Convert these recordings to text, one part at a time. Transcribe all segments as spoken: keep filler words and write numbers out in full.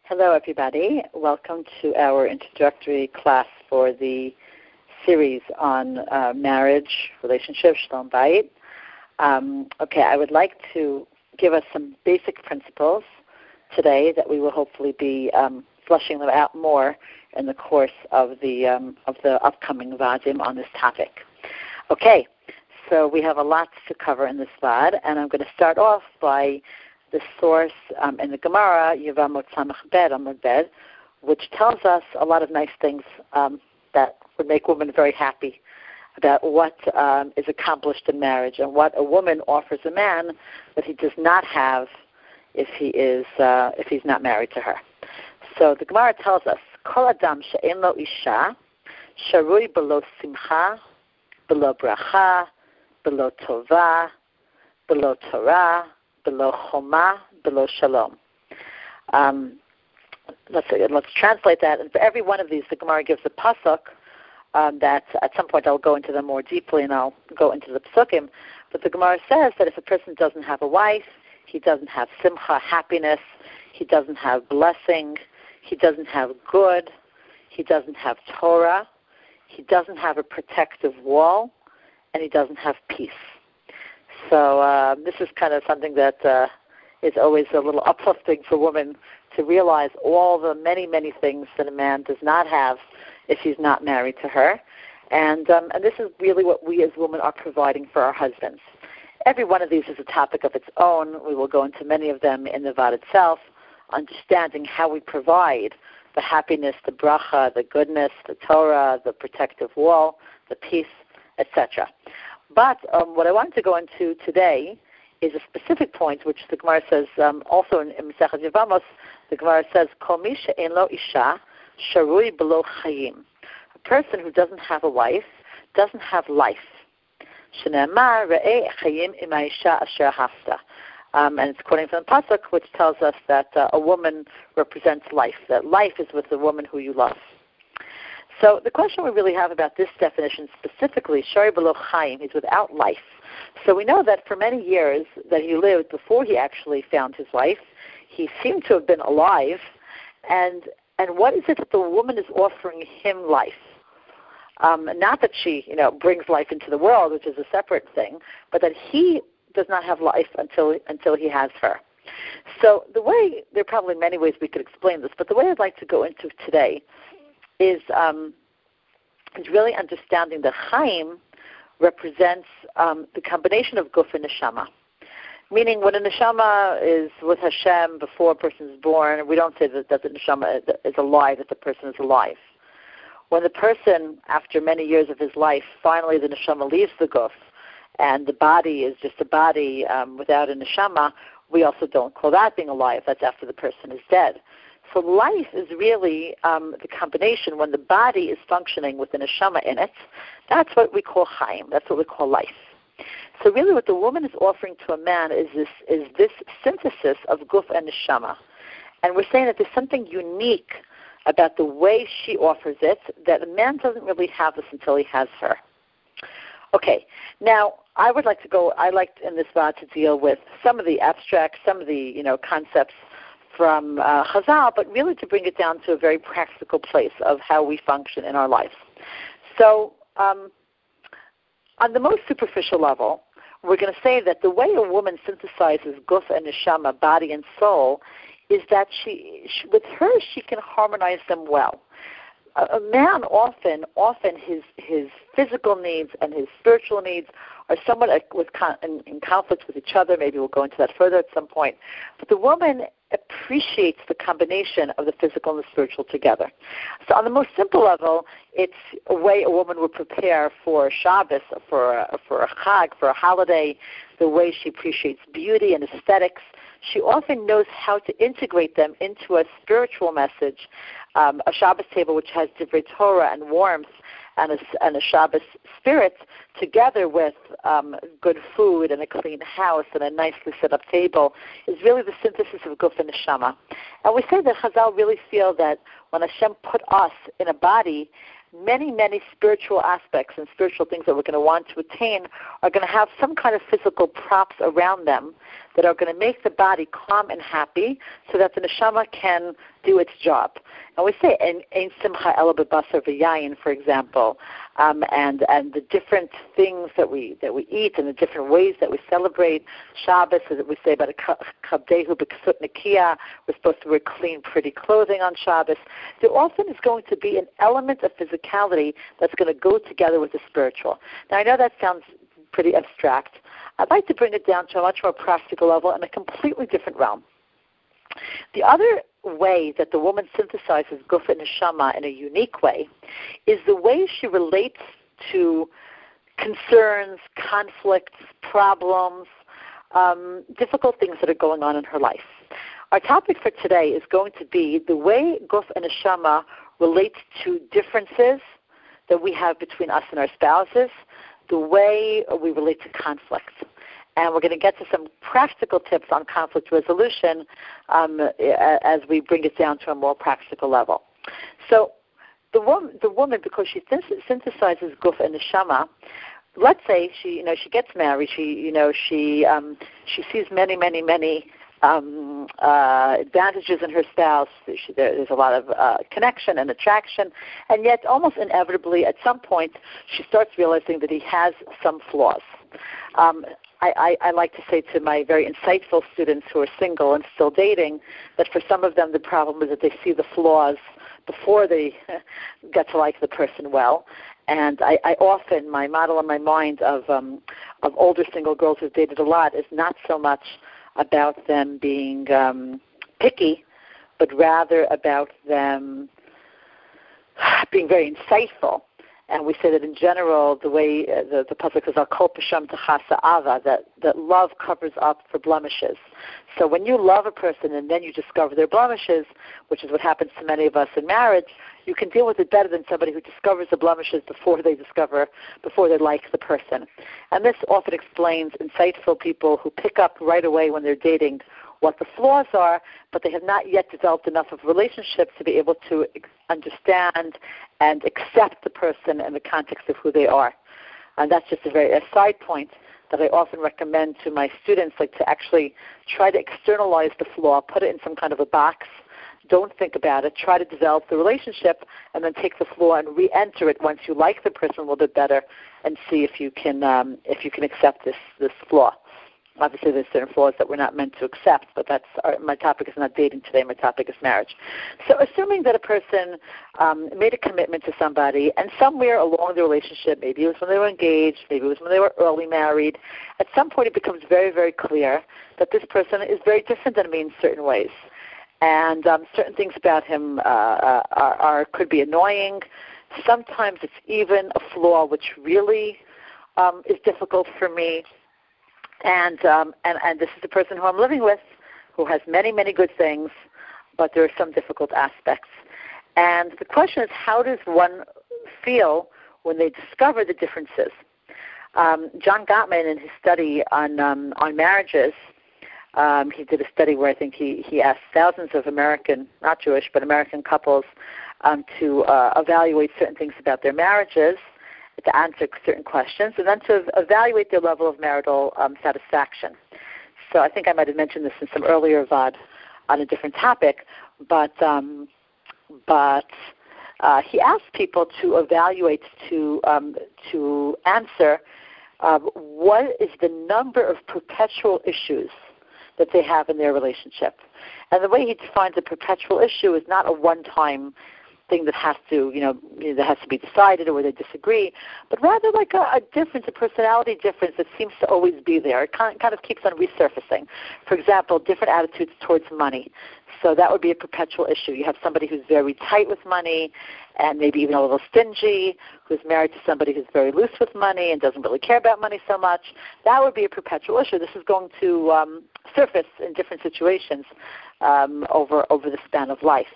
Hello, everybody. Welcome to our introductory class for the series on uh, marriage, relationships, Shalom Bayit. Um, okay, I would like to give us some basic principles today that we will hopefully be um, fleshing them out more in the course of the um, of the upcoming vadim on this topic. Okay, so we have a lot to cover in this vad, and I'm going to start off by the source um, in the Gemara, Yevamot Samach Bet Amud Bet, which tells us a lot of nice things um, that would make women very happy about what um, is accomplished in marriage and what a woman offers a man that he does not have if he is uh, if he's not married to her. So the Gemara tells us, Kol Adam she'en lo isha, sharui belo simcha, belo bracha, belo tova, belo Torah, below choma, below shalom. Um, let's let's translate that. And for every one of these, the Gemara gives a pasuk um, that at some point I'll go into them more deeply, and I'll go into the pasukim. But the Gemara says that if a person doesn't have a wife, he doesn't have simcha, happiness, he doesn't have blessing, he doesn't have good, he doesn't have Torah, he doesn't have a protective wall, and he doesn't have peace. So uh, this is kind of something that uh, is always a little uplifting for women to realize all the many, many things that a man does not have if he's not married to her. And, um, and this is really what we as women are providing for our husbands. Every one of these is a topic of its own. We will go into many of them in the Vad itself, understanding how we provide the happiness, the bracha, the goodness, the Torah, the protective wall, the peace, et cetera. But um, what I wanted to go into today is a specific point, which the Gemara says um, also in, in Masechet Yevamos. The Gemara says, "Kol mi she'en lo isha, sharui belo chayim." A person who doesn't have a wife doesn't have life. Shneimar re'eh chayim im ha'isha asher hafta. Um, and it's quoting from the pasuk, which tells us that uh, a woman represents life. That life is with the woman who you love. So the question we really have about this definition specifically, Shari Belo Chaim, he's without life. So we know that for many years that he lived before he actually found his wife, he seemed to have been alive. And and what is it that the woman is offering him life? Um, not that she, you know, brings life into the world, which is a separate thing, but that he does not have life until until he has her. So the way, there are probably many ways we could explain this, but the way I'd like to go into today is um, is really understanding that Chaim represents um, the combination of Guf and Neshama. Meaning when a Neshama is with Hashem before a person is born, we don't say that, that the Neshama is alive, that the person is alive. When the person, after many years of his life, finally the Neshama leaves the Guf, and the body is just a body um, without a Neshama, we also don't call that being alive. That's after the person is dead. So life is really um, the combination when the body is functioning with the neshama in it. That's what we call chaim. That's what we call life. So really what the woman is offering to a man is this is this synthesis of guf and neshama. And we're saying that there's something unique about the way she offers it that a man doesn't really have this until he has her. Okay, now I would like to go, I like in this vad to deal with some of the abstract, some of the you know concepts from uh, Chazal, but really to bring it down to a very practical place of how we function in our lives. So um, on the most superficial level, we're going to say that the way a woman synthesizes guf and neshama, body and soul, is that she, she with her she can harmonize them well. A, a man often, often his his physical needs and his spiritual needs are somewhat with con- in, in conflict with each other. Maybe we'll go into that further at some point. But the woman appreciates the combination of the physical and the spiritual together. So on the most simple level, it's a way a woman would prepare for Shabbos, for a, for a Chag, for a holiday, the way she appreciates beauty and aesthetics. She often knows how to integrate them into a spiritual message, um, a Shabbos table which has divrei Torah and warmth, and a, and a Shabbos spirit, together with um, good food and a clean house and a nicely set up table, is really the synthesis of Guf and Neshama. And we say that Chazal really feel that when Hashem put us in a body, many, many spiritual aspects and spiritual things that we're going to want to attain are going to have some kind of physical props around them that are going to make the body calm and happy so that the neshama can do its job. And we say, Ein simcha ela bebasar v'yayin, for example, um, and and the different things that we that we eat and the different ways that we celebrate Shabbos, so that we say about a kabdehu b'kesut nikia, we're supposed to wear clean, pretty clothing on Shabbos. There often is going to be an element of physicality that's going to go together with the spiritual. Now, I know that sounds pretty abstract. I'd like to bring it down to a much more practical level in a completely different realm. The other way that the woman synthesizes guf and neshama in a unique way is the way she relates to concerns, conflicts, problems, um, difficult things that are going on in her life. Our topic for today is going to be the way guf and neshama relates to differences that we have between us and our spouses, the way we relate to conflict. And we're going to get to some practical tips on conflict resolution um, as we bring it down to a more practical level. So the woman, the woman because she synthesizes guf and neshama, let's say she, you know, she gets married. She, you know, she um, she sees many, many, many um, uh, advantages in her spouse. She, there, there's a lot of uh, connection and attraction, and yet almost inevitably, at some point, she starts realizing that he has some flaws. Um, I, I, I like to say to my very insightful students who are single and still dating that for some of them the problem is that they see the flaws before they get to like the person well. And I, I often, my model in my mind of um, of older single girls who've dated a lot is not so much about them being um, picky, but rather about them being very insightful. And we say that in general, the way uh, the, the pasuk is al kol pasham techasa ava, that, that love covers up for blemishes. So when you love a person and then you discover their blemishes, which is what happens to many of us in marriage, you can deal with it better than somebody who discovers the blemishes before they discover, before they like the person. And this often explains insightful people who pick up right away when they're dating what the flaws are, but they have not yet developed enough of a relationship to be able to understand and accept the person in the context of who they are. And that's just a very a side point that I often recommend to my students, like to actually try to externalize the flaw, put it in some kind of a box. Don't think about it. Try to develop the relationship and then take the flaw and re-enter it once you like the person a little bit better and see if you can um, if you can accept this, this flaw. Obviously, there's certain flaws that we're not meant to accept, but that's our, my topic is not dating today. My topic is marriage. So assuming that a person um, made a commitment to somebody, and somewhere along the relationship, maybe it was when they were engaged, maybe it was when they were early married, at some point it becomes very, very clear that this person is very different than me in certain ways. And um, certain things about him uh, are, are could be annoying. Sometimes it's even a flaw which really um, is difficult for me. And, um, and and this is the person who I'm living with, who has many, many good things, but there are some difficult aspects. And the question is, how does one feel when they discover the differences? Um, John Gottman, in his study on um, on marriages, um, he did a study where I think he, he asked thousands of American, not Jewish, but American couples um, to uh, evaluate certain things about their marriages, to answer certain questions, and then to evaluate their level of marital um, satisfaction. So I think I might have mentioned this in some earlier V O D on a different topic, but um, but uh, he asked people to evaluate, to um, to answer uh, what is the number of perpetual issues that they have in their relationship. And the way he defines a perpetual issue is not a one-time thing that has to, you know, that has to be decided or where they disagree, but rather like a, a difference, a personality difference that seems to always be there. It kind, kind of keeps on resurfacing. For example, different attitudes towards money. So that would be a perpetual issue. You have somebody who's very tight with money and maybe even a little stingy, who's married to somebody who's very loose with money and doesn't really care about money so much. That would be a perpetual issue. This is going to um, surface in different situations um, over over the span of life.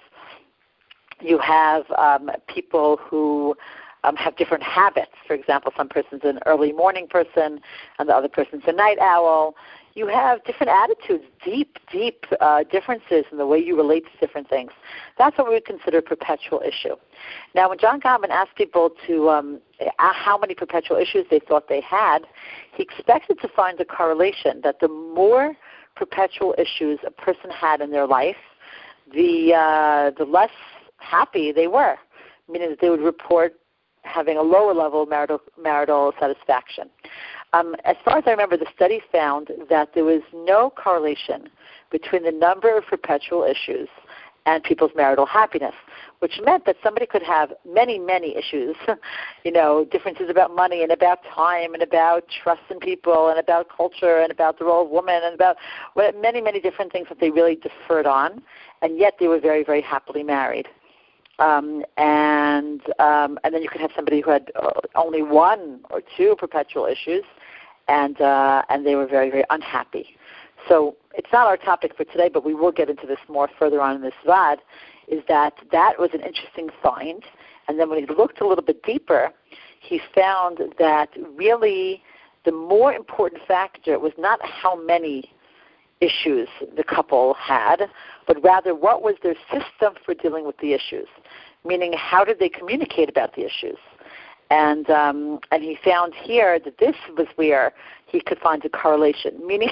You have um, people who um, have different habits. For example, some person's an early morning person and the other person's a night owl. You have different attitudes, deep, deep uh, differences in the way you relate to different things. That's what we would consider a perpetual issue. Now, when John Gottman asked people to um, how many perpetual issues they thought they had, he expected to find a correlation that the more perpetual issues a person had in their life, the uh, the less happy they were, meaning that they would report having a lower level of marital, marital satisfaction. Um, as far as I remember, the study found that there was no correlation between the number of perpetual issues and people's marital happiness, which meant that somebody could have many, many issues, you know, differences about money and about time and about trust in people and about culture and about the role of woman and about many, many different things that they really deferred on, and yet they were very, very happily married. Um, and um, and then you could have somebody who had uh, only one or two perpetual issues, and uh, and they were very, very unhappy. So it's not our topic for today, but we will get into this more further on in this V A D, is that that was an interesting find. And then when he looked a little bit deeper, he found that really the more important factor was not how many issues the couple had, but rather what was their system for dealing with the issues, meaning how did they communicate about the issues. And um, and he found here that this was where he could find a correlation, meaning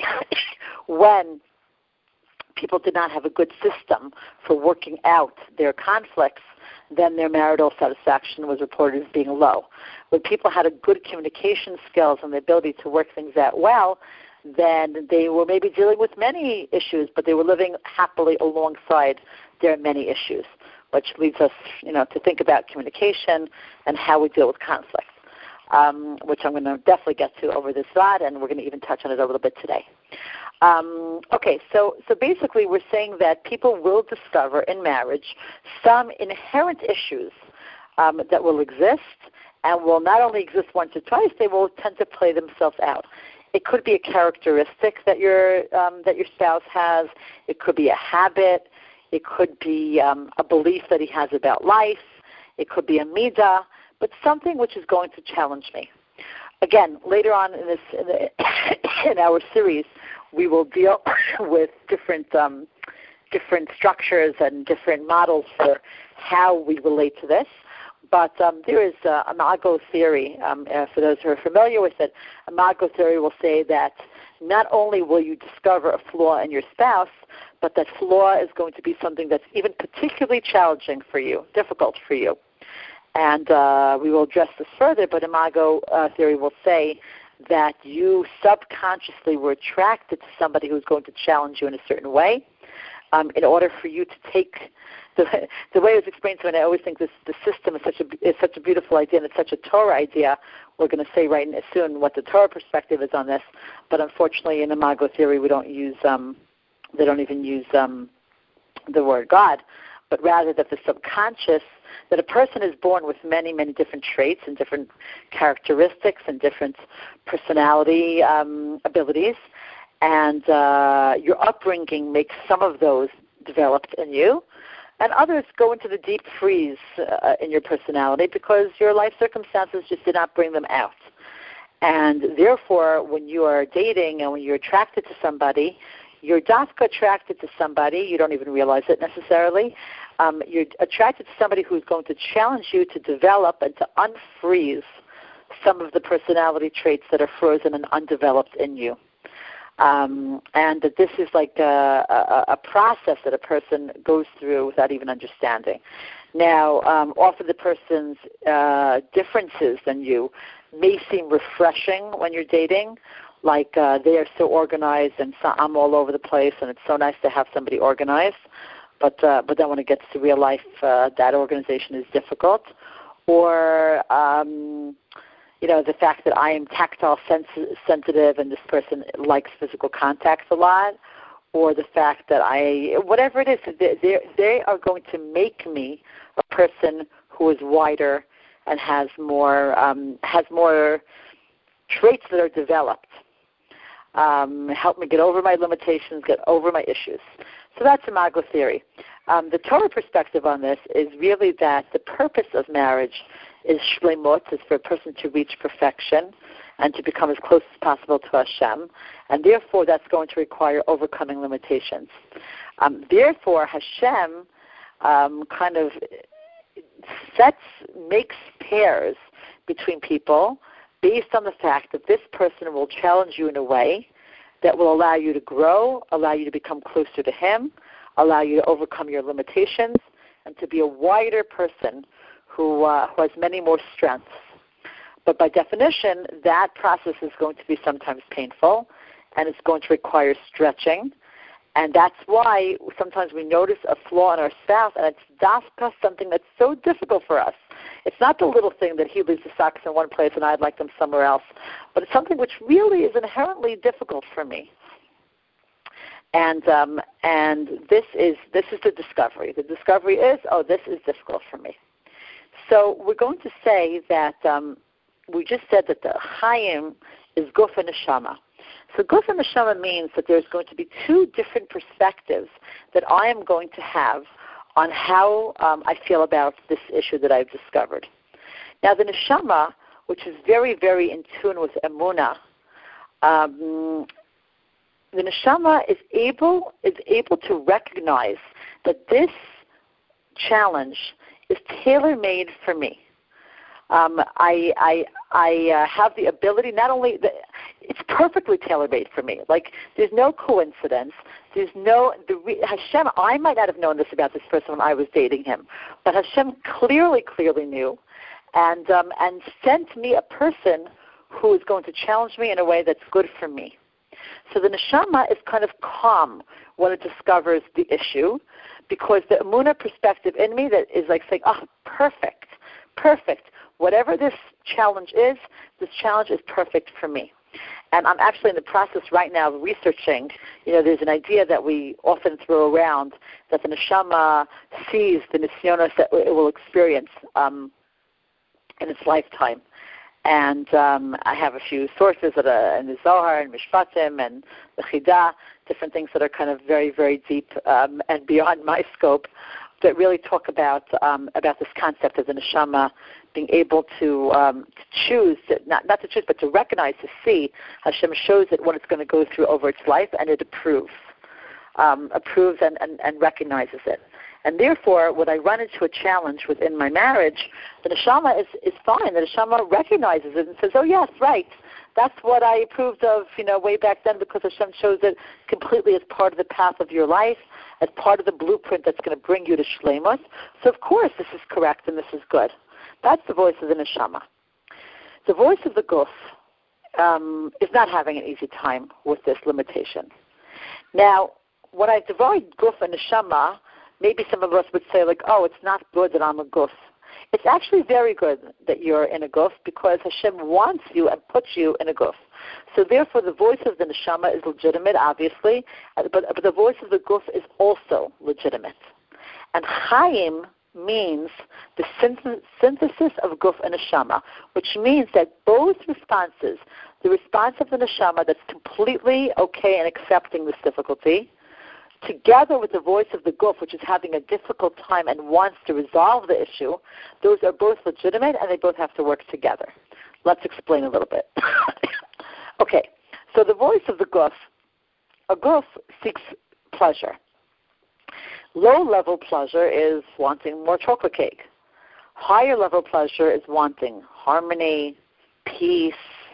when people did not have a good system for working out their conflicts, then their marital satisfaction was reported as being low. When people had a good communication skills and the ability to work things out well, then they were maybe dealing with many issues, but they were living happily alongside their many issues, which leads us, you know, to think about communication and how we deal with conflict, um, which I'm going to definitely get to over this V A D, and we're going to even touch on it a little bit today. Um, okay, so, so basically we're saying that people will discover in marriage some inherent issues um, that will exist and will not only exist once or twice, they will tend to play themselves out. It could be a characteristic that your um, that your spouse has. It could be a habit. It could be um, a belief that he has about life. It could be a midah, but something which is going to challenge me. Again, later on in this in, the, in our series, we will deal with different um, different structures and different models for how we relate to this. But um, there is uh, imago theory. Um, uh, for those who are familiar with it, imago theory will say that not only will you discover a flaw in your spouse, but that flaw is going to be something that's even particularly challenging for you, difficult for you. And uh, we will address this further, but imago uh, theory will say that you subconsciously were attracted to somebody who's going to challenge you in a certain way um, in order for you to take the, the way it was explained to me, and I always think this the system is such a is such a beautiful idea, and it's such a Torah idea. We're going to say right soon what the Torah perspective is on this, but unfortunately in imago theory we don't use, um, they don't even use um, the word God, but rather that the subconscious, that a person is born with many, many different traits and different characteristics and different personality um, abilities, and uh, your upbringing makes some of those developed in you, and others go into the deep freeze uh, in your personality because your life circumstances just did not bring them out. And therefore, when you are dating and when you're attracted to somebody, you're dafka attracted to somebody, you don't even realize it necessarily, um, you're attracted to somebody who's going to challenge you to develop and to unfreeze some of the personality traits that are frozen and undeveloped in you. Um, and that this is like a, a, a process that a person goes through without even understanding. Now, um, often the person's uh, differences than you may seem refreshing when you're dating, like uh, they are so organized and so I'm all over the place, and it's so nice to have somebody organized. But uh, but then when it gets to real life, uh, that organization is difficult. Or um, you know, the fact that I am tactile sens- sensitive and this person likes physical contact a lot, or the fact that I, whatever it is, they they are going to make me a person who is wider and has more um, has more traits that are developed. Um, help me get over my limitations, get over my issues. So that's imago theory. Um, the Torah perspective on this is really that the purpose of marriage is shlemut, is for a person to reach perfection and to become as close as possible to Hashem, and therefore that's going to require overcoming limitations. Um, therefore, Hashem um, kind of sets, makes pairs between people based on the fact that this person will challenge you in a way that will allow you to grow, allow you to become closer to Him, allow you to overcome your limitations, and to be a wider person who, uh, who has many more strengths. But by definition, that process is going to be sometimes painful, and it's going to require stretching. And that's why sometimes we notice a flaw in our spouse, and it's dafka, something that's so difficult for us. It's not the little thing that he leaves the socks in one place and I'd like them somewhere else, but it's something which really is inherently difficult for me. And um, and this is this is the discovery. The discovery is, oh, this is difficult for me. So we're going to say that um, we just said that the Chaim is guf and neshama. So guf and neshama means that there's going to be two different perspectives that I am going to have on how um, I feel about this issue that I've discovered. Now the neshama, which is very, very in tune with emunah, um, the neshama is able is able to recognize that this challenge is tailor-made for me. Um, I I, I uh, have the ability, not only, the, it's perfectly tailor-made for me. Like, there's no coincidence. There's no, the Hashem, I might not have known this about this person when I was dating him, but Hashem clearly, clearly knew and um, and sent me a person who is going to challenge me in a way that's good for me. So the neshama is kind of calm when it discovers the issue, because the emunah perspective in me that is like saying, oh, perfect, perfect. Whatever this challenge is, this challenge is perfect for me. And I'm actually in the process right now of researching, you know, there's an idea that we often throw around that the neshama sees the nisyonos that it will experience um, in its lifetime. And um, I have a few sources that are in the Zohar and Mishpatim and the Chidah, different things that are kind of very, very deep um, and beyond my scope, that really talk about um, about this concept of the neshama being able to, um, to choose, to, not, not to choose, but to recognize, to see. Hashem shows it what it's going to go through over its life, and it approves, um, approves and, and, and recognizes it. And therefore, when I run into a challenge within my marriage, the neshama is, is fine. The neshama recognizes it and says, oh, yes, right. That's what I approved of, you know, way back then, because Hashem shows it completely as part of the path of your life, as part of the blueprint that's going to bring you to shleimus. So, of course, this is correct and this is good. That's the voice of the neshama. The voice of the guf um, is not having an easy time with this limitation. Now, when I divide guf and neshama, maybe some of us would say, like, oh, it's not good that I'm a guf. It's actually very good that you're in a guf, because Hashem wants you and puts you in a guf. So therefore, the voice of the neshama is legitimate, obviously, but, but the voice of the guf is also legitimate. And Chaim means the synthesis of guf and neshama, which means that both responses, the response of the neshama that's completely okay and accepting this difficulty, together with the voice of the guf, which is having a difficult time and wants to resolve the issue, those are both legitimate and they both have to work together. Let's explain a little bit. Okay, so the voice of the guf, a guf seeks pleasure. Low-level pleasure is wanting more chocolate cake. Higher-level pleasure is wanting harmony, peace,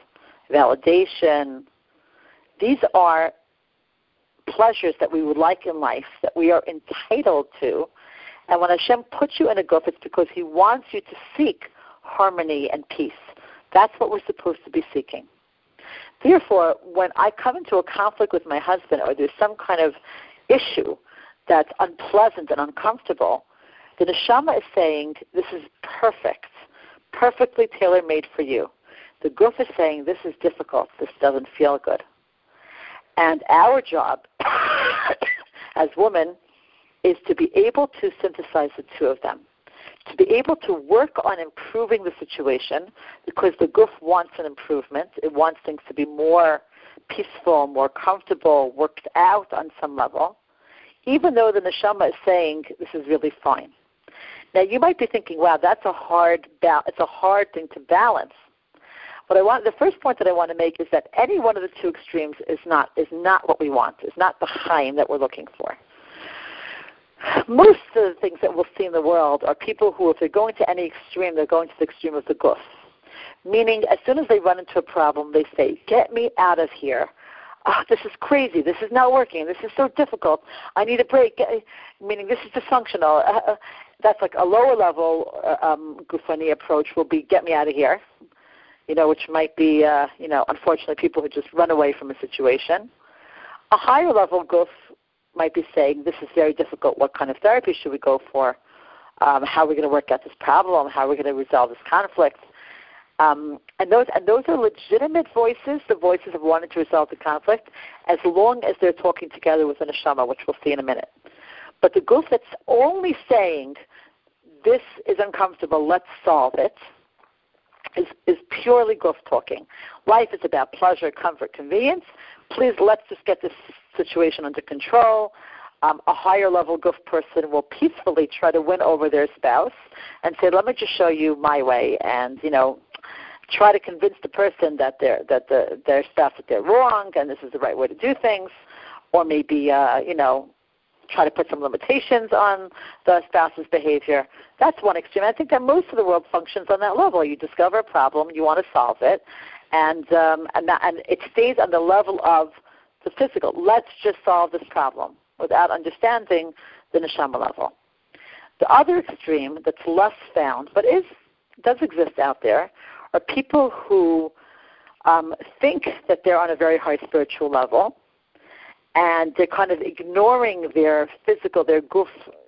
validation. These are pleasures that we would like in life, that we are entitled to. And when Hashem puts you in a guf, it's because He wants you to seek harmony and peace. That's what we're supposed to be seeking. Therefore, when I come into a conflict with my husband, or there's some kind of issue that's unpleasant and uncomfortable, the neshama is saying, this is perfect, perfectly tailor-made for you. The guf is saying, this is difficult, this doesn't feel good. And our job as women is to be able to synthesize the two of them, to be able to work on improving the situation, because the guf wants an improvement. It wants things to be more peaceful, more comfortable, worked out on some level, even though the neshama is saying this is really fine. Now, you might be thinking, wow, that's a hard ba- it's a hard thing to balance. What I want, the first point that I want to make is that any one of the two extremes is not is not what we want, is not the chaim that we're looking for. Most of the things that we'll see in the world are people who, if they're going to any extreme, they're going to the extreme of the guf. Meaning, as soon as they run into a problem, they say, get me out of here. oh, this is crazy, this is not working, this is so difficult, I need a break, meaning this is dysfunctional. Uh, that's like a lower level uh, um, gufani approach will be, get me out of here, you know, which might be, uh, you know, unfortunately people who just run away from a situation. A higher level guf might be saying, this is very difficult, what kind of therapy should we go for? Um, how are we going to work out this problem? How are we going to resolve this conflict? Um, and those and those are legitimate voices, the voices of wanting to resolve the conflict, as long as they're talking together with an neshama, which we'll see in a minute. But the guf that's only saying, this is uncomfortable, let's solve it, is, is purely guf talking. Life is about pleasure, comfort, convenience. Please, let's just get this situation under control. Um, a higher level guf person will peacefully try to win over their spouse and say, let me just show you my way, and, you know, try to convince the person that they're, that the, their spouse that they're wrong and this is the right way to do things, or maybe, uh, you know, try to put some limitations on the spouse's behavior. That's one extreme. I think that most of the world functions on that level. You discover a problem, you want to solve it, and um, and, that, and it stays on the level of the physical. Let's just solve this problem without understanding the neshama level. The other extreme that's less found, but is does exist out there, are people who um, think that they're on a very high spiritual level, and they're kind of ignoring their physical, their guf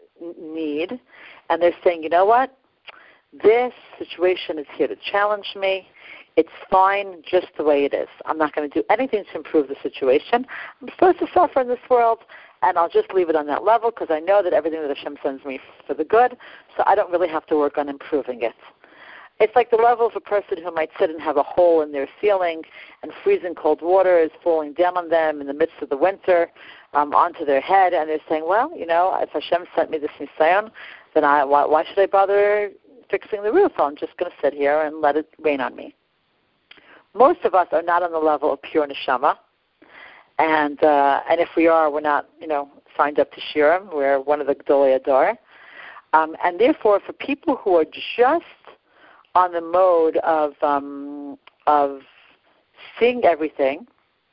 need, and they're saying, you know what, this situation is here to challenge me. It's fine just the way it is. I'm not going to do anything to improve the situation. I'm supposed to suffer in this world, and I'll just leave it on that level because I know that everything that Hashem sends me for the good, so I don't really have to work on improving it. It's like the level of a person who might sit and have a hole in their ceiling and freezing cold water is falling down on them in the midst of the winter um, onto their head, and they're saying, well, you know, if Hashem sent me this nisayon, then I, why, why should I bother fixing the roof? I'm just going to sit here and let it rain on me. Most of us are not on the level of pure neshama, and uh, and if we are, we're not, you know, signed up to Shirim. We're one of the Gdolei Ador. Um, and therefore, for people who are just on the mode of um, of seeing everything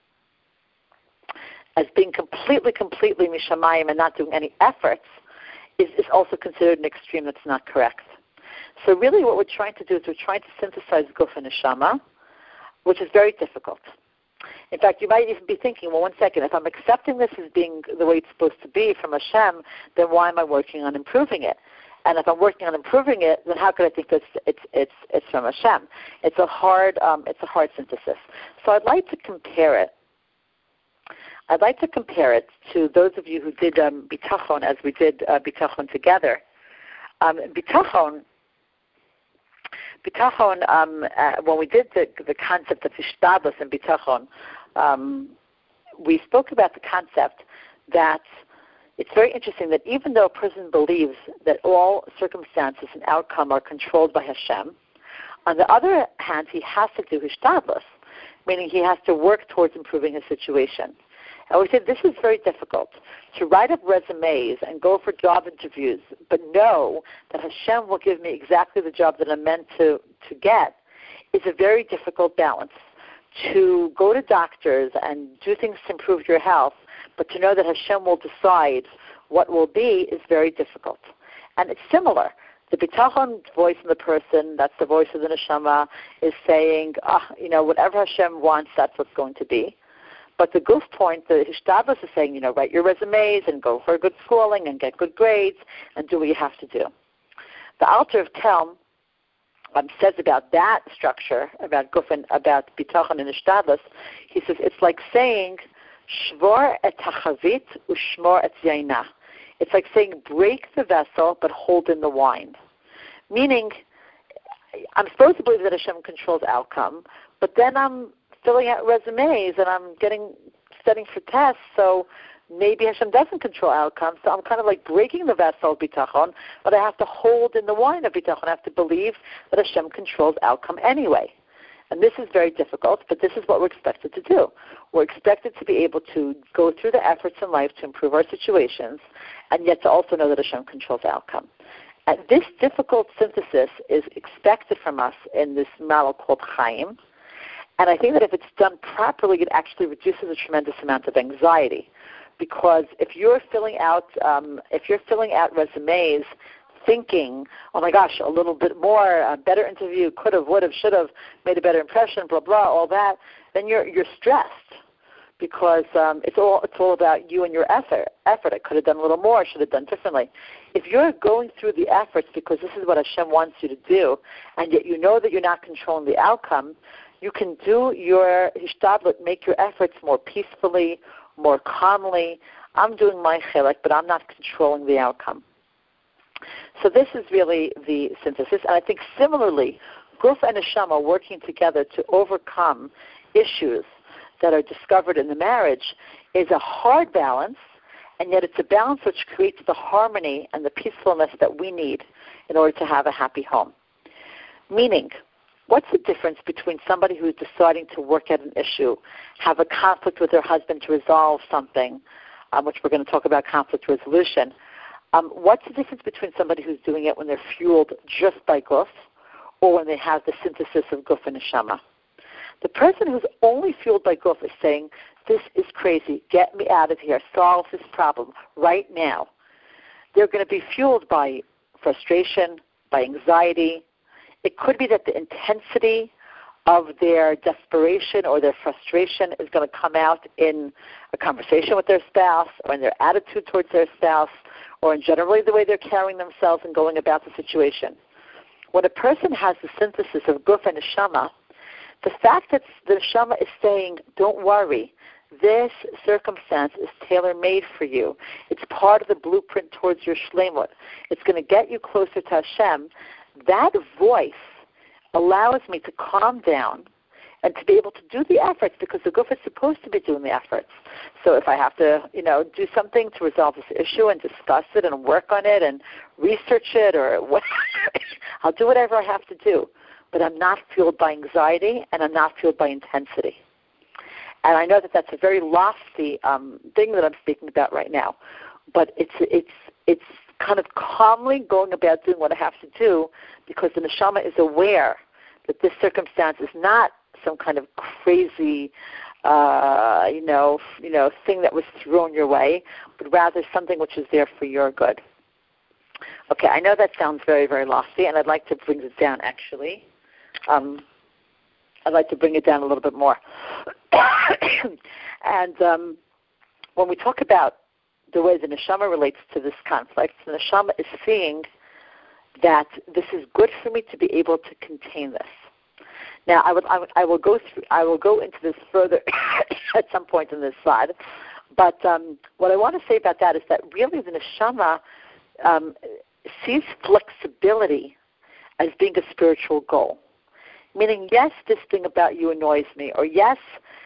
as being completely, completely mishamayim and not doing any efforts, is, is also considered an extreme that's not correct. So really what we're trying to do is we're trying to synthesize guf and neshama, which is very difficult. In fact, you might even be thinking, well, one second, if I'm accepting this as being the way it's supposed to be from Hashem, then why am I working on improving it? And if I'm working on improving it, then how could I think that it's it's it's from Hashem? It's a hard um, it's a hard synthesis. So I'd like to compare it. I'd like to compare it to those of you who did um, bitachon, as we did uh, bitachon together. Um, bitachon. Bitachon, um, uh, when we did the, the concept of ishtadlus and bitachon, um, we spoke about the concept that it's very interesting that even though a person believes that all circumstances and outcome are controlled by Hashem, on the other hand, he has to do ishtadlus, meaning he has to work towards improving his situation. And we said this is very difficult. To write up resumes and go for job interviews, but know that Hashem will give me exactly the job that I'm meant to, to get, is a very difficult balance. To go to doctors and do things to improve your health, but to know that Hashem will decide what will be, is very difficult. And it's similar. The bitachon voice in the person, that's the voice of the neshama, is saying, ah, you know, whatever Hashem wants, that's what's going to be. But the guf point, the hishtadlus, is saying, you know, write your resumes and go for good schooling and get good grades and do what you have to do. The Alter of Tel um, says about that structure, about guf and about bitachon and hishtadlus, he says it's like saying, shvor et hachavit ushmor et yaina. It's like saying break the vessel but hold in the wine. Meaning, I'm supposed to believe that Hashem controls outcome, but then I'm filling out resumes and I'm getting studying for tests, so maybe Hashem doesn't control outcomes, so I'm kind of like breaking the vessel of bitachon, but I have to hold in the wine of bitachon. I have to believe that Hashem controls outcome anyway. And this is very difficult, but this is what we're expected to do. We're expected to be able to go through the efforts in life to improve our situations, and yet to also know that Hashem controls outcome. And this difficult synthesis is expected from us in this malach called Chaim. And I think that if it's done properly, it actually reduces a tremendous amount of anxiety. Because if you're filling out, um, if you're filling out resumes, thinking, oh my gosh, a little bit more, a better interview, could have, would have, should have, made a better impression, blah blah, all that, then you're you're stressed because um, it's all it's all about you and your effort. Effort. I could have done a little more, should have done differently. If you're going through the efforts because this is what Hashem wants you to do, and yet you know that you're not controlling the outcome, you can do your hishtadlut, make your efforts more peacefully, more calmly. I'm doing my chilek, but I'm not controlling the outcome. So this is really the synthesis. And I think similarly, Guf and Neshama working together to overcome issues that are discovered in the marriage is a hard balance, and yet it's a balance which creates the harmony and the peacefulness that we need in order to have a happy home. Meaning, what's the difference between somebody who's deciding to work at an issue, have a conflict with their husband to resolve something, um, which we're going to talk about conflict resolution. Um, what's the difference between somebody who's doing it when they're fueled just by Guf or when they have the synthesis of Guf and Neshama? The person who's only fueled by Guf is saying, this is crazy, get me out of here, solve this problem right now. They're going to be fueled by frustration, by anxiety. It could be that the intensity of their desperation or their frustration is going to come out in a conversation with their spouse or in their attitude towards their spouse or in generally the way they're carrying themselves and going about the situation. When a person has the synthesis of Guf and Neshama, the fact that the Neshama is saying, don't worry, this circumstance is tailor-made for you. It's part of the blueprint towards your shleimut. It's going to get you closer to Hashem. That voice allows me to calm down and to be able to do the efforts because the Guf is supposed to be doing the efforts. So if I have to, you know, do something to resolve this issue and discuss it and work on it and research it or whatever, I'll do whatever I have to do. But I'm not fueled by anxiety and I'm not fueled by intensity. And I know that that's a very lofty um, thing that I'm speaking about right now, but it's it's it's kind of calmly going about doing what I have to do because the Neshama is aware that this circumstance is not some kind of crazy, uh, you know, you know, thing that was thrown your way, but rather something which is there for your good. Okay, I know that sounds very, very lofty, and I'd like to bring it down, actually. Um, I'd like to bring it down a little bit more. and um, when we talk about the way the Neshama relates to this conflict, the Neshama is seeing that this is good for me to be able to contain this. Now, I, would, I, would, I will go through. I will go into this further at some point in this slide. But um, what I want to say about that is that really the Neshama um, sees flexibility as being a spiritual goal. Meaning, yes, this thing about you annoys me, or yes,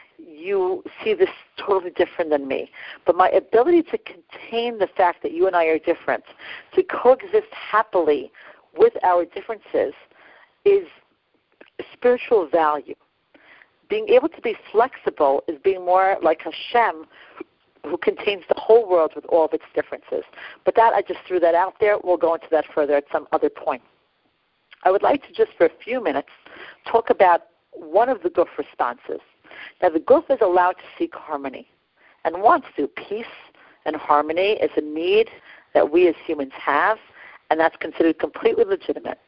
you see this totally different than me. But my ability to contain the fact that you and I are different, to coexist happily with our differences, is spiritual value. Being able to be flexible is being more like Hashem, who contains the whole world with all of its differences. But that, I just threw that out there. We'll go into that further at some other point. I would like to just for a few minutes talk about one of the Guf responses. Now, the Guf is allowed to seek harmony and wants to. Peace and harmony is a need that we as humans have, and that's considered completely legitimate.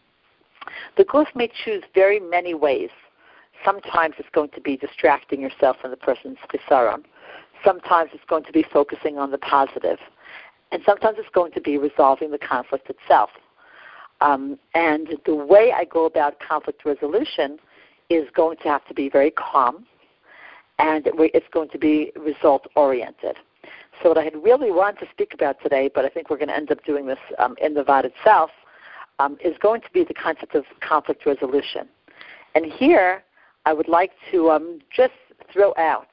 The Guf may choose very many ways. Sometimes it's going to be distracting yourself from the person's chisaron. Sometimes it's going to be focusing on the positive. And sometimes it's going to be resolving the conflict itself. Um, and the way I go about conflict resolution is going to have to be very calm, and it's going to be result-oriented. So what I had really wanted to speak about today, but I think we're going to end up doing this um, in the V O D itself, um, is going to be the concept of conflict resolution. And here I would like to um, just throw out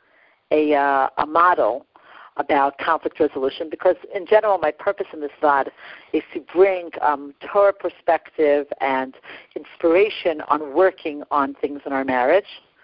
a, uh, a model about conflict resolution, because in general my purpose in this V O D is to bring um, Torah perspective and inspiration on working on things in our marriage,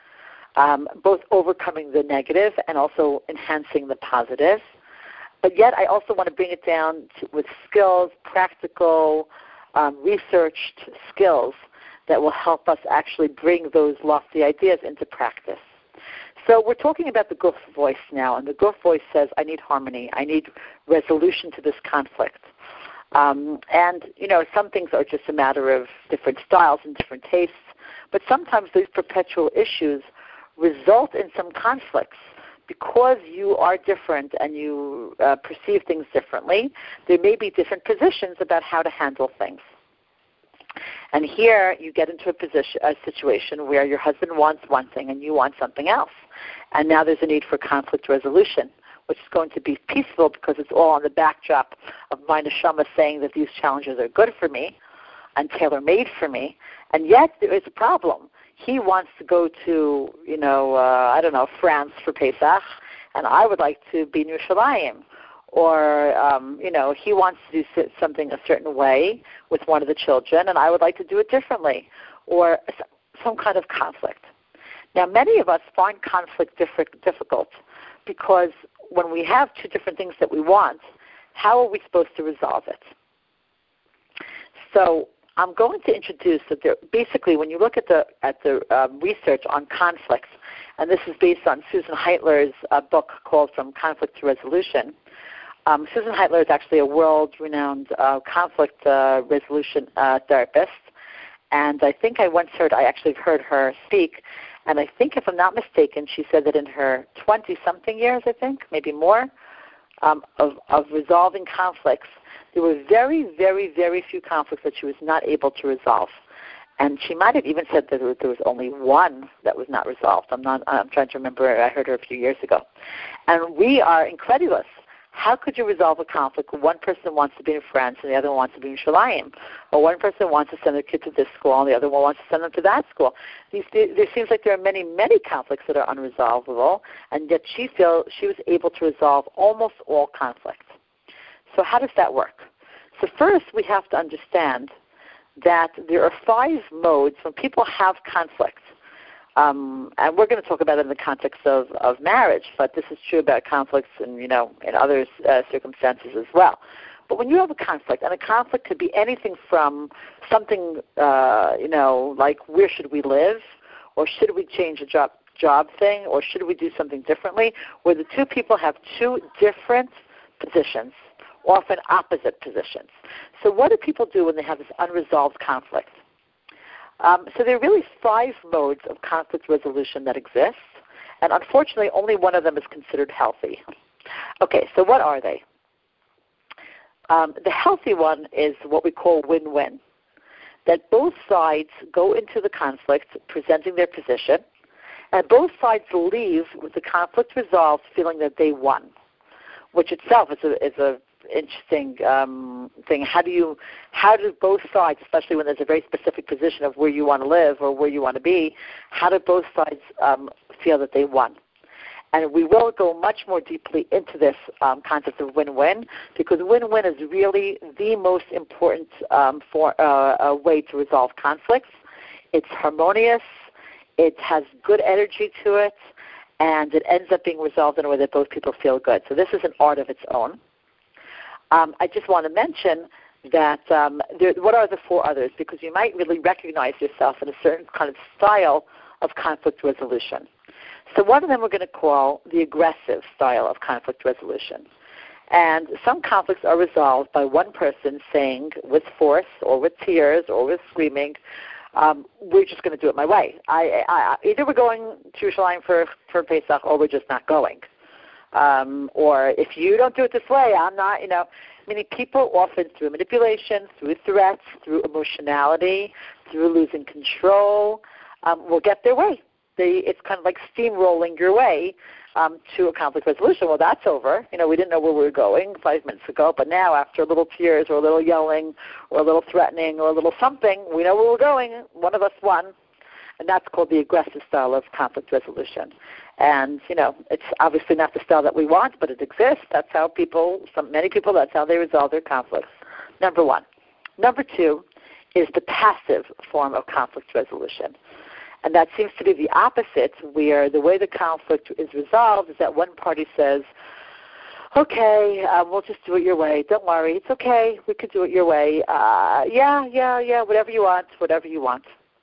um, both overcoming the negative and also enhancing the positive. But yet I also want to bring it down to, with skills, practical, um, researched skills that will help us actually bring those lofty ideas into practice. So we're talking about the Guf voice now, and the Guf voice says, I need harmony, I need resolution to this conflict. Um, and, you know, some things are just a matter of different styles and different tastes, but sometimes these perpetual issues result in some conflicts. Because you are different and you uh, perceive things differently, there may be different positions about how to handle things. And here you get into a position, a situation where your husband wants one thing and you want something else. And now there's a need for conflict resolution, which is going to be peaceful because it's all on the backdrop of my neshama saying that these challenges are good for me and tailor-made for me. And yet there is a problem. He wants to go to, you know, uh, I don't know, France for Pesach, and I would like to be in Yerushalayim. Or, um, you know, he wants to do something a certain way with one of the children, and I would like to do it differently. Or some kind of conflict. Now, many of us find conflict difficult because when we have two different things that we want, how are we supposed to resolve it? So I'm going to introduce that there, basically when you look at the at the um, research on conflicts, and this is based on Susan Heitler's uh, book called From Conflict to Resolution. Um, Susan Heitler is actually a world-renowned uh, conflict uh, resolution uh, therapist, and I think I once heard, I actually heard her speak, and I think if I'm not mistaken, she said that in her twenty-something years, I think, maybe more, um, of, of resolving conflicts, there were very, very, very few conflicts that she was not able to resolve. And she might have even said that there was only one that was not resolved. I'm not. I'm trying to remember. I heard her a few years ago. And we are incredulous. How could you resolve a conflict when one person wants to be in France and the other one wants to be in Shalayim? Or one person wants to send their kid to this school and the other one wants to send them to that school? These, there seems like there are many, many conflicts that are unresolvable, and yet she feels she was able to resolve almost all conflicts. So how does that work? So first we have to understand that there are five modes when people have conflicts. Um, and we're going to talk about it in the context of, of marriage, but this is true about conflicts and, you know, in other uh, circumstances as well. But when you have a conflict, and a conflict could be anything from something, uh, you know, like where should we live, or should we change a job, job thing, or should we do something differently, where the two people have two different positions, often opposite positions. So what do people do when they have this unresolved conflict? Um, so there are really five modes of conflict resolution that exist, and unfortunately only one of them is considered healthy. Okay, so what are they? Um, the healthy one is what we call win-win, that both sides go into the conflict presenting their position, and both sides leave with the conflict resolved feeling that they won, which itself is a, is a interesting um, thing. How do you, how do both sides, especially when there's a very specific position of where you want to live or where you want to be, how do both sides um, feel that they won? And we will go much more deeply into this um, concept of win-win, because win-win is really the most important um, for uh, a way to resolve conflicts. It's harmonious, it has good energy to it, and it ends up being resolved in a way that both people feel good. So this is an art of its own. Um, I just want to mention that um, there, what are the four others? Because you might really recognize yourself in a certain kind of style of conflict resolution. So one of them we're going to call the aggressive style of conflict resolution. And some conflicts are resolved by one person saying with force or with tears or with screaming, um, we're just going to do it my way. I, I, either we're going to Yerushalayim for, for Pesach or we're just not going. Um, or if you don't do it this way, I'm not, you know. Meaning people often through manipulation, through threats, through emotionality, through losing control, um, will get their way. They, it's kind of like steamrolling your way um, to a conflict resolution. Well, that's over. You know, we didn't know where we were going five minutes ago, but now after a little tears or a little yelling or a little threatening or a little something, we know where we're going. One of us won. And that's called the aggressive style of conflict resolution. And, you know, it's obviously not the style that we want, but it exists. That's how people, some, many people, that's how they resolve their conflicts. Number one. Number two is the passive form of conflict resolution. And that seems to be the opposite, where the way the conflict is resolved is that one party says, okay, uh, we'll just do it your way. Don't worry. It's okay. We could do it your way. Uh, yeah, yeah, yeah, whatever you want, whatever you want.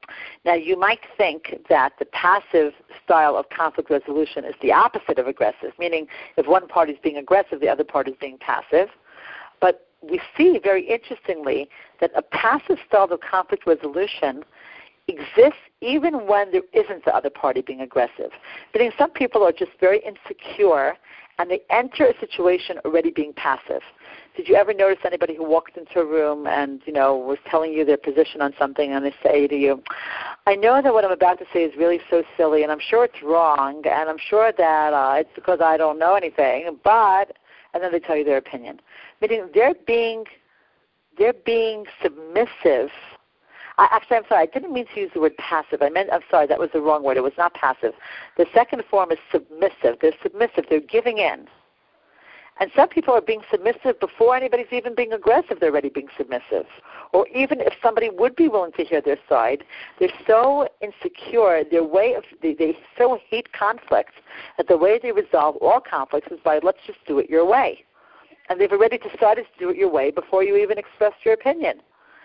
Now, you might think that the passive style of conflict resolution is the opposite of aggressive, meaning if one party is being aggressive, the other party is being passive. But we see, very interestingly, that a passive style of conflict resolution exists even when there isn't the other party being aggressive. Meaning some people are just very insecure and they enter a situation already being passive. Did you ever notice anybody who walked into a room and, you know, was telling you their position on something, and they say to you, I know that what I'm about to say is really so silly, and I'm sure it's wrong, and I'm sure that uh, it's because I don't know anything, but, and then they tell you their opinion. Meaning they're being, they're being submissive. I, actually, I'm sorry, I didn't mean to use the word passive. I meant, I'm sorry, that was the wrong word. It was not passive. The second form is submissive. They're submissive. They're giving in. And some people are being submissive before anybody's even being aggressive. They're already being submissive. Or even if somebody would be willing to hear their side, they're so insecure, their way of, they, they so hate conflicts that the way they resolve all conflicts is by, let's just do it your way. And they've already decided to do it your way before you even expressed your opinion.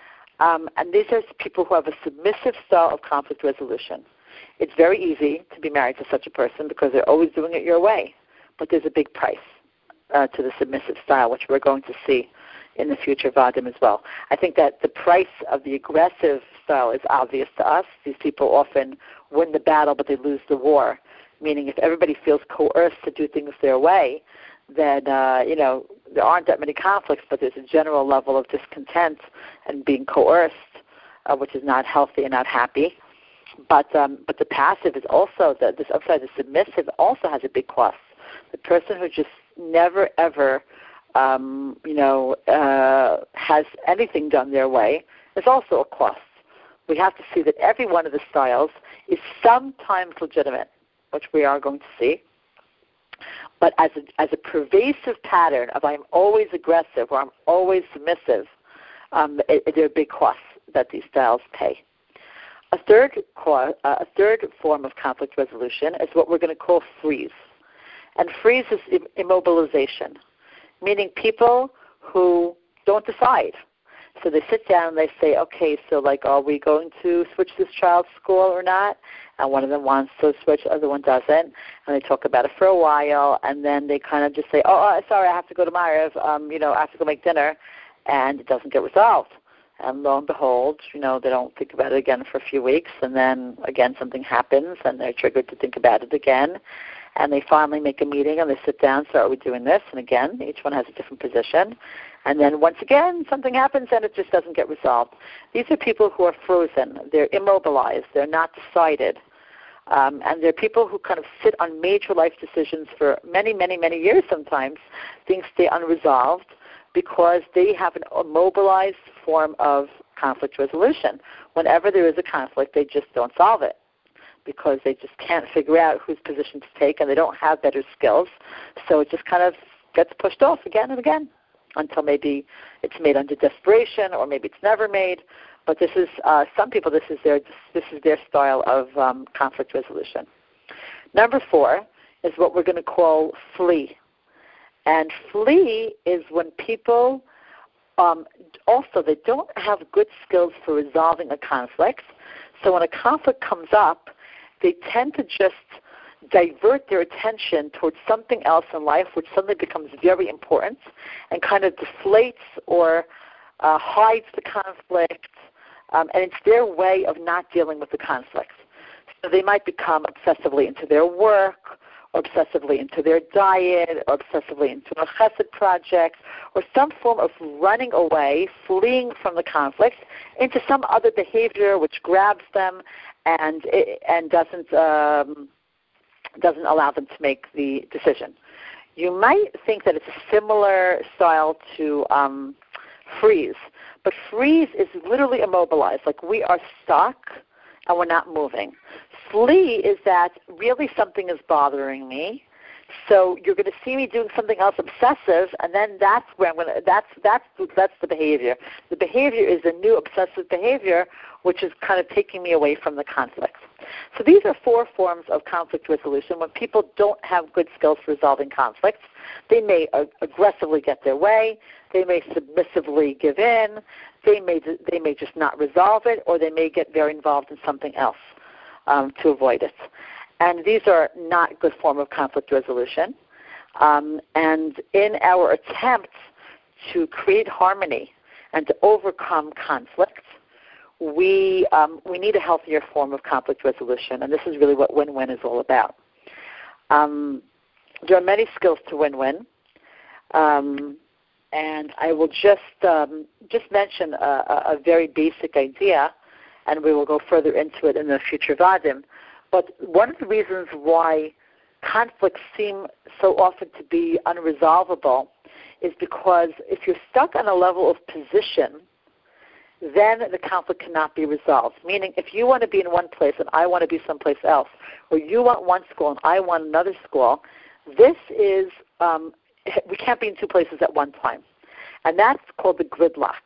Um, and these are people who have a submissive style of conflict resolution. It's very easy to be married to such a person because they're always doing it your way. But there's a big price uh, to the submissive style, which we're going to see in the future Vadim as well. I think that the price of the aggressive style is obvious to us. These people often win the battle, but they lose the war. Meaning if everybody feels coerced to do things their way, then, uh, you know, there aren't that many conflicts, but there's a general level of discontent and being coerced, uh, which is not healthy and not happy. But um, but the passive is also, the, this upside, the submissive also has a big cost. The person who just never, ever, um, you know, uh, has anything done their way is also a cost. We have to see that every one of the styles is sometimes legitimate, which we are going to see. But as a, as a pervasive pattern of I'm always aggressive or I'm always submissive, um, it, it, there are big costs that these styles pay. A third, co- uh, a third form of conflict resolution is what we're going to call freeze. And freeze is immobilization, meaning people who don't decide. So they sit down and they say, okay, so like, are we going to switch this child's school or not? And one of them wants to switch, the other one doesn't. And they talk about it for a while, and then they kind of just say, oh, uh, sorry, I have to go to Mariv, um, you know, I have to go make dinner, and it doesn't get resolved. And lo and behold, you know, they don't think about it again for a few weeks, and then again something happens, and they're triggered to think about it again. And they finally make a meeting, and they sit down, so are we doing this? And again, each one has a different position. And then once again, something happens, and it just doesn't get resolved. These are people who are frozen. They're immobilized. They're not decided. Um, and they're people who kind of sit on major life decisions for many, many, many years sometimes. Things stay unresolved because they have an immobilized form of conflict resolution. Whenever there is a conflict, they just don't solve it, because they just can't figure out whose position to take, and they don't have better skills. So it just kind of gets pushed off again and again until maybe it's made under desperation, or maybe it's never made. But this is, uh, some people, this is their this is their style of um, conflict resolution. Number four is what we're going to call flee. And flee is when people um, also, they don't have good skills for resolving a conflict. So when a conflict comes up, they tend to just divert their attention towards something else in life, which suddenly becomes very important and kind of deflates or uh, hides the conflict, um, and it's their way of not dealing with the conflict. So they might become obsessively into their work, or obsessively into their diet, or obsessively into a chesed project, or some form of running away, fleeing from the conflict into some other behavior which grabs them and and doesn't um, doesn't allow them to make the decision. You might think that it's a similar style to um, freeze, but freeze is literally immobilized, like we are stuck and we're not moving. Flee is that really something is bothering me. So you're going to see me doing something else obsessive, and then that's where I'm going to, that's, that's, that's the behavior. The behavior is a new obsessive behavior, which is kind of taking me away from the conflict. So these are four forms of conflict resolution. When people don't have good skills for resolving conflicts, they may uh, aggressively get their way, they may submissively give in, they may, they may just not resolve it, or they may get very involved in something else um, to avoid it. And these are not a good form of conflict resolution. Um, and in our attempt to create harmony and to overcome conflict, we um, we need a healthier form of conflict resolution, and this is really what win-win is all about. Um, there are many skills to win-win, um, and I will just um, just mention a, a very basic idea, and we will go further into it in the future Vadim. But one of the reasons why conflicts seem so often to be unresolvable is because if you're stuck on a level of position, then the conflict cannot be resolved. Meaning, if you want to be in one place and I want to be someplace else, or you want one school and I want another school, this is, um, we can't be in two places at one time. And that's called the gridlock.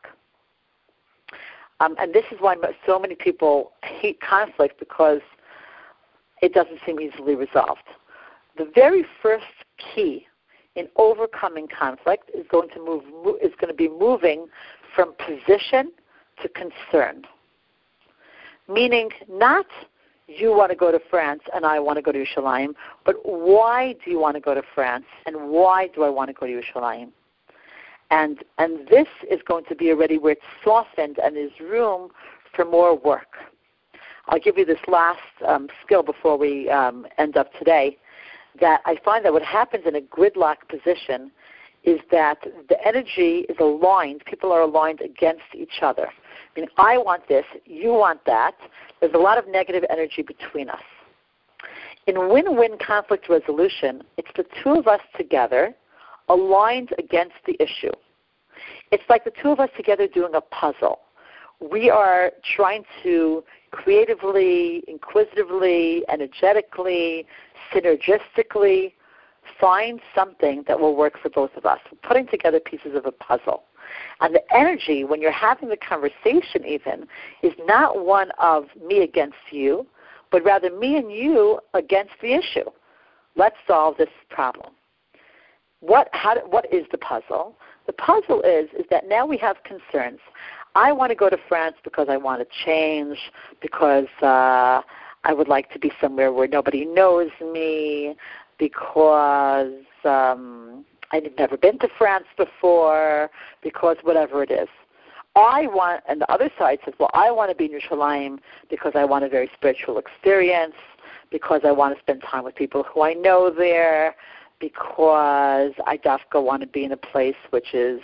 Um, and this is why so many people hate conflict, because it doesn't seem easily resolved. The very first key in overcoming conflict is going to move is going to be moving from position to concern. Meaning, not you want to go to France and I want to go to Yerushalayim, but why do you want to go to France and why do I want to go to Yerushalayim? And and this is going to be already where it's softened and there's room for more work. I'll give you this last um, skill before we um, end up today, that I find that what happens in a gridlock position is that the energy is aligned. People are aligned against each other. I mean, I want this, you want that. There's a lot of negative energy between us. In win-win conflict resolution, it's the two of us together aligned against the issue. It's like the two of us together doing a puzzle. We are trying to creatively, inquisitively, energetically, synergistically find something that will work for both of us. We're putting together pieces of a puzzle. And the energy, when you're having the conversation even, is not one of me against you, but rather me and you against the issue. Let's solve this problem. What, how, what is the puzzle? The puzzle is, is that now we have concerns. I want to go to France because I want to change, because uh, I would like to be somewhere where nobody knows me, because um, I've never been to France before, because whatever it is. I want, and the other side says, well, I want to be in Yerushalayim because I want a very spiritual experience, because I want to spend time with people who I know there, because I dafka want to be in a place which is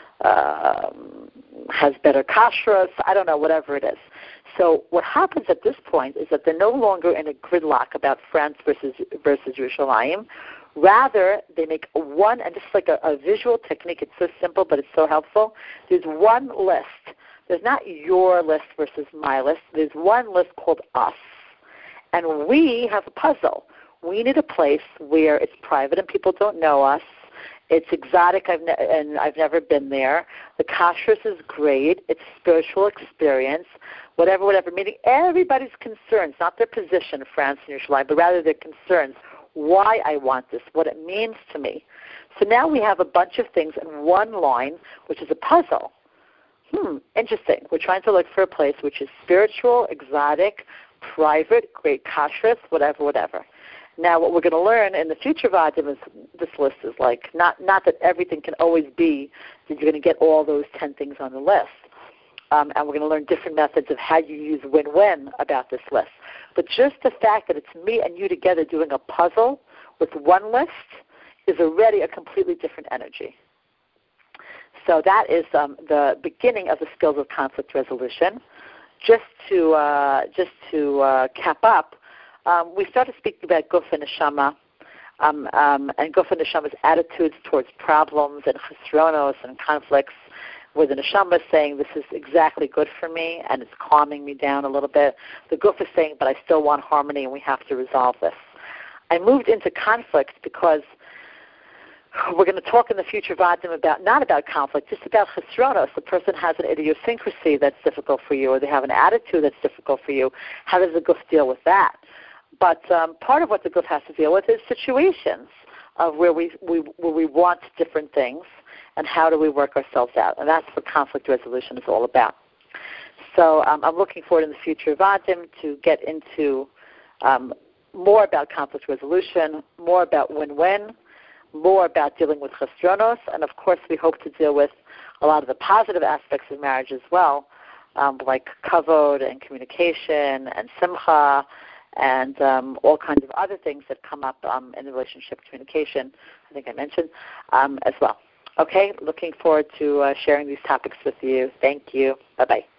um, has better kashrus, I don't know, whatever it is. So what happens at this point is that they're no longer in a gridlock about France versus versus Yerushalayim. Rather, they make one, and this is like a, a visual technique. It's so simple, but it's so helpful. There's one list. There's not your list versus my list. There's one list called us. And we have a puzzle. We need a place where it's private and people don't know us. It's exotic, I've ne- and I've never been there. The kashrus is great. It's a spiritual experience, whatever, whatever. Meaning everybody's concerns, not their position, France and Yerushalayim, but rather their concerns, why I want this, what it means to me. So now we have a bunch of things in one line, which is a puzzle. Hmm, interesting. We're trying to look for a place which is spiritual, exotic, private, great kashrus, whatever, whatever. Now, what we're going to learn in the future Vadim is this list is like, not, not that everything can always be that you're going to get all those ten things on the list. Um, and we're going to learn different methods of how you use win-win about this list. But just the fact that it's me and you together doing a puzzle with one list is already a completely different energy. So that is um, the beginning of the skills of conflict resolution. Just to, uh, just to uh, cap up, Um, we started speaking about Guf and Neshama, um, um, and Guf and Neshama's attitudes towards problems and chesronos and conflicts, where the Neshama is saying, this is exactly good for me, and it's calming me down a little bit. The Guf is saying, but I still want harmony, and we have to resolve this. I moved into conflict because we're going to talk in the future Vadim about, not about conflict, just about chesronos. The person has an idiosyncrasy that's difficult for you, or they have an attitude that's difficult for you. How does the guf deal with that? But um, part of what the guf has to deal with is situations of where we, we, where we want different things, and how do we work ourselves out. And that's what conflict resolution is all about. So um, I'm looking forward in the future Vadim to get into um, more about conflict resolution, more about win-win, more about dealing with chesronos, and of course we hope to deal with a lot of the positive aspects of marriage as well, um, like kavod and communication and simcha and um, all kinds of other things that come up um, in the relationship communication, I think I mentioned, um, as well. Okay, looking forward to uh, sharing these topics with you. Thank you. Bye-bye.